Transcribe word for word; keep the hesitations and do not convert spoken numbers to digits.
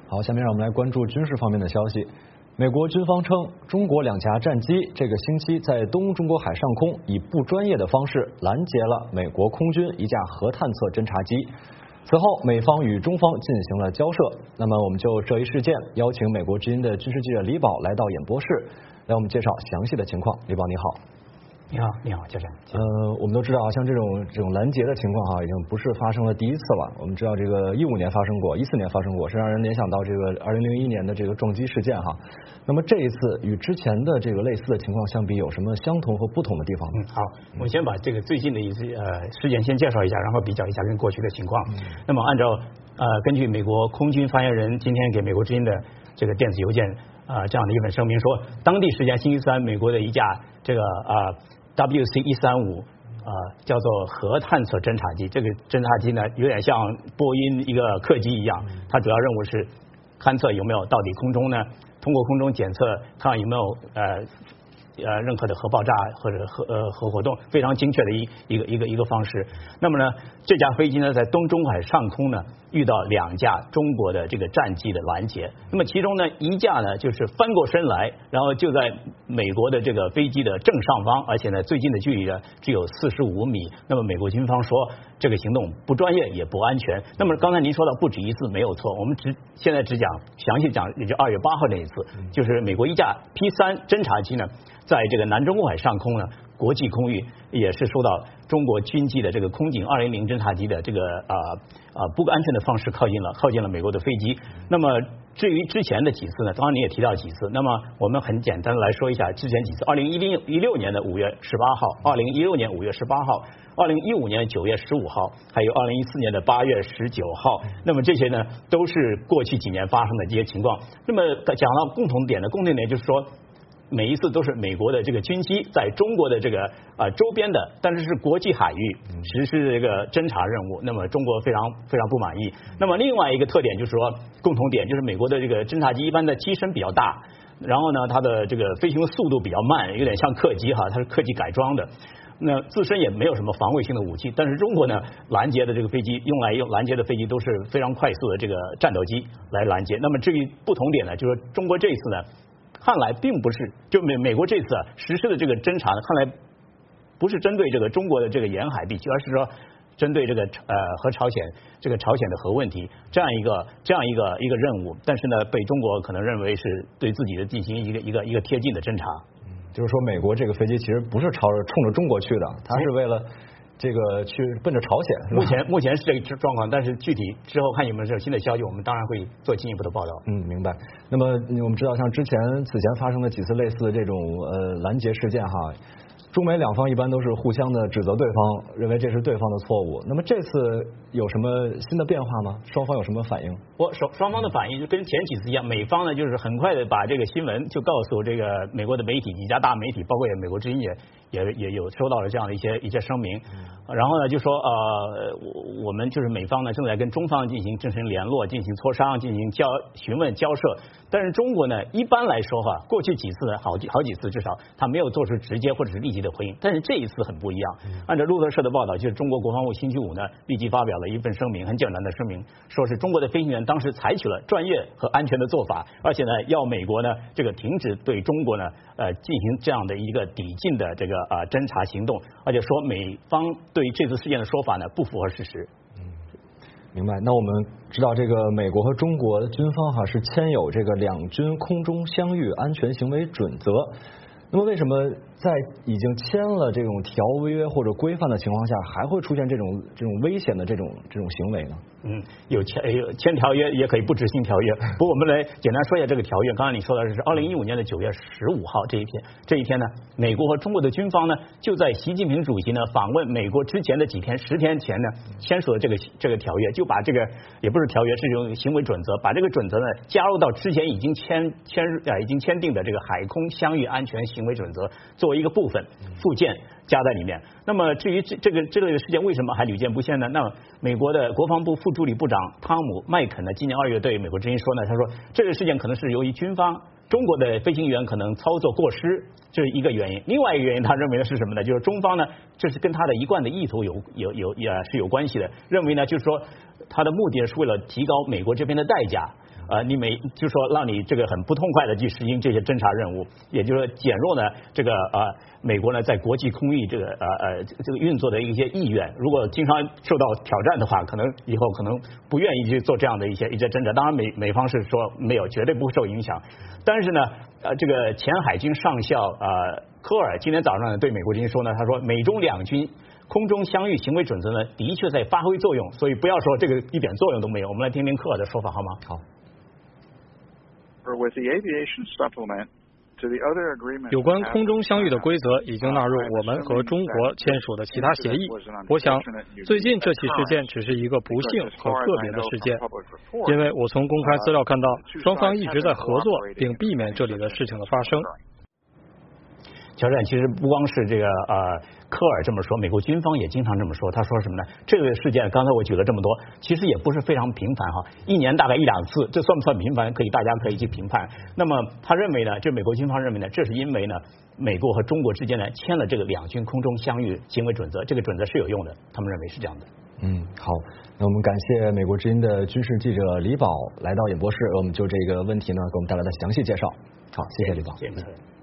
好，下面让我们来关注军事方面的消息。美国军方称，中国两架战机这个星期在东中国海上空以不专业的方式拦截了美国空军一架核探测侦察机。此后，美方与中方进行了交涉。那么，我们就这一事件邀请美国之音的军事记者李宝来到演播室，来我们介绍详细的情况。李宝，你好。 你好，你好，教授。 呃，我们都知道啊，像这种这种拦截的情况哈，已经不是发生了第一次了。我们知道这个一五年发生过，一四年发生过，是让人联想到这个二零零一年的这个撞击事件哈。那么这一次与之前的这个类似的情况相比，有什么相同和不同的地方呢？ 嗯，好，我们先把这个最近的一次呃事件先介绍一下，然后比较一下跟过去的情况。嗯、那么按照呃根据美国空军发言人今天给美国之音的这个电子邮件啊、呃、这样的一份声明说，当地时间星期三，美国的一架这个啊。呃W C 一三五啊，叫做核探测侦察机。这个侦察机呢，有点像波音一个客机一样，它主要任务是勘测有没有到底空中呢，通过空中检测看看有没有呃呃任何的核爆炸或者核呃核活动，非常精确的一一个一个一个方式。那么呢，这架飞机呢在东中海上空呢遇到两架中国的这个战机的拦截。那么其中呢一架呢就是翻过身来，然后就在美国的这个飞机的正上方，而且呢最近的距离呢只有四十五米。那么美国军方说这个行动不专业也不安全。那么刚才您说到不止一次没有错，我们只现在只讲详细讲，也就二月八号那一次，就是美国一架 P 三侦察机呢在这个南中国海上空呢国际空域也是受到中国军机的这个空警二零零侦察机的这个啊啊不安全的方式靠近了靠近了美国的飞机。那么至于之前的几次呢，当然你也提到几次，那么我们很简单的来说一下之前几次。二零一零一六年的五月十八号，二零一六年五月十八号，二零一五年九月十五号，还有二零一四年的八月十九号。那么这些呢都是过去几年发生的这些情况。那么讲到共同点的共同点就是说，每一次都是美国的这个军机在中国的这个啊、呃、周边的，但是是国际海域实施这个侦察任务，那么中国非常非常不满意。那么另外一个特点就是说，共同点就是美国的这个侦察机一般的机身比较大，然后呢它的这个飞行速度比较慢，有点像客机哈，它是客机改装的。那自身也没有什么防卫性的武器，但是中国呢拦截的这个飞机用来用拦截的飞机都是非常快速的这个战斗机来拦截。那么至于不同点呢，就是中国这一次呢看来并不是，就美美国这次啊实施的这个侦察呢，看来不是针对这个中国的这个沿海地区，而是说针对这个呃和朝鲜这个朝鲜的核问题这样一个这样一个一个任务，但是呢被中国可能认为是对自己的进行一个一个一个贴近的侦察。 嗯，就是说美国这个飞机其实不是朝着冲着中国去的，它是为了这个去奔着朝鲜。 目前目前是这个状况，但是具体之后看有没有新的消息，我们当然会做进一步的报道。 嗯，明白。那么我们知道，像之前此前发生的几次类似的这种呃拦截事件哈，中美两方一般都是互相的指责对方，认为这是对方的错误。那么这次有什么新的变化吗？双方有什么反应？ 我双双方的反应就跟前几次一样，美方呢就是很快的把这个新闻就告诉这个美国的媒体，几家大媒体，包括也美国之音也也也有收到了这样的一些一些声明。然后呢就说呃我我们就是美方呢正在跟中方进行正式联络，进行磋商，进行交询问交涉。但是中国呢一般来说哈，过去几次呢好几好几次至少他没有做出直接或者是立即的回应，但是这一次很不一样。按照路透社的报道，就是中国国防部星期五呢立即发表了一份声明，很简单的声明，说是中国的飞行员当时采取了专业和安全的做法，而且呢要美国呢这个停止对中国呢呃进行这样的一个抵近的这个啊、呃、侦察行动，而且说美方对这次事件的说法呢不符合事实。 明白。那我们知道，这个美国和中国的军方哈是签有这个两军空中相遇安全行为准则。那么为什么在已经签了这种条约或者规范的情况下，还会出现这种这种危险的这种这种行为呢？ 嗯，有签有签条约也可以不执行条约。不过我们来简单说一下这个条约。刚才你说的是二零一五年的九月十五号这一天，这一天呢，美国和中国的军方呢就在习近平主席呢访问美国之前的几天，十天前呢签署了这个这个条约，就把这个也不是条约，是一种行为准则，把这个准则呢加入到之前已经签签呃已经签订的这个海空相遇安全行为准则作为一个部分附件加在里面。那么至于这这个这个事件为什么还屡见不鲜呢？那么美国的国防部副助理部长汤姆麦肯呢，今年二月对美国之音说呢，他说这个事件可能是由于军方中国的飞行员可能操作过失，这是一个原因。另外一个原因，他认为的是什么呢？就是中方呢，这是跟他的一贯的意图有有有也是有关系的。认为呢，就是说他的目的是为了提高美国这边的代价， 呃，你每就说让你这个很不痛快的去实行这些侦察任务，也就是说减弱呢这个呃美国呢在国际空域这个呃呃这个运作的一些意愿。如果经常受到挑战的话，可能以后可能不愿意去做这样的一些一些侦察。当然美美方是说没有，绝对不会受影响。但是呢，呃，这个前海军上校呃科尔今天早上呢对美国之音说呢，他说美中两军空中相遇行为准则呢，的确在发挥作用，所以不要说这个一点作用都没有。我们来听听科尔的说法好吗？ 好。 有关空中相遇的规则已经纳入我们和中国签署的其他协议。我想，最近这起事件只是一个不幸和个别的事件，因为我从公开资料看到，双方一直在合作，并避免这里的事情的发生。 乔战，其实不光是这个呃科尔这么说，美国军方也经常这么说。他说什么呢？这个事件刚才我举了这么多，其实也不是非常频繁哈，一年大概一两次，这算不算频繁？可以大家可以去评判。那么他认为呢，这美国军方认为呢，这是因为呢，美国和中国之间呢签了这个两军空中相遇行为准则，这个准则是有用的，他们认为是这样的。 嗯，好，那我们感谢美国之音的军事记者李宝来到演播室，我们就这个问题呢给我们带来的详细介绍。好，谢谢李宝。 谢谢。